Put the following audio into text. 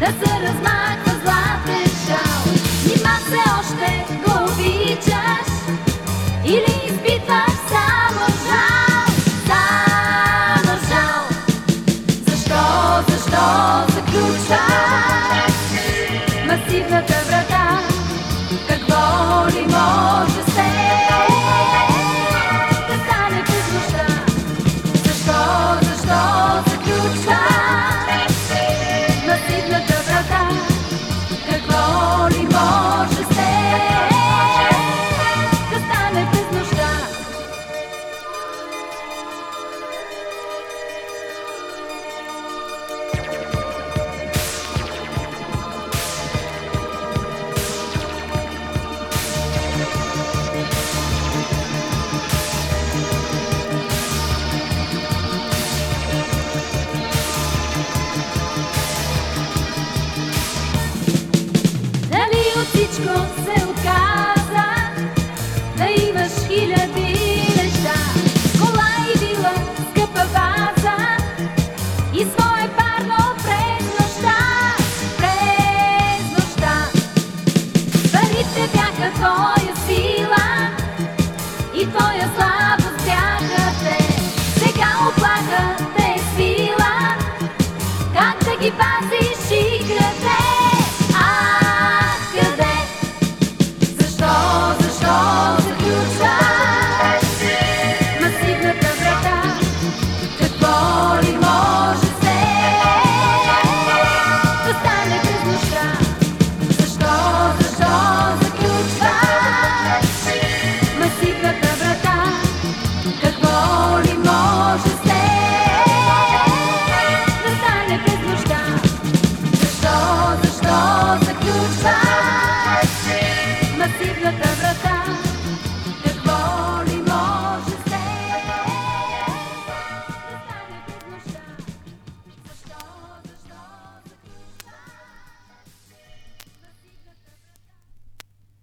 да се размахва златен шал. Нима все още го обичаш или изпитваш само жал? Само жал. Защо заключваш масивната врата? Какво ли може се да стане през нощта? Защо заключваш масивната врата? Какво ли може се да стане през нощта? Дали от всичко се отказа да имаш хиляди неща? Кола и вила, скъпа ваза и свое парно през нощта. През нощта парите бяха твоя сила и твоя слабост бяха те. Сега оплаха те е свила, как да ги пази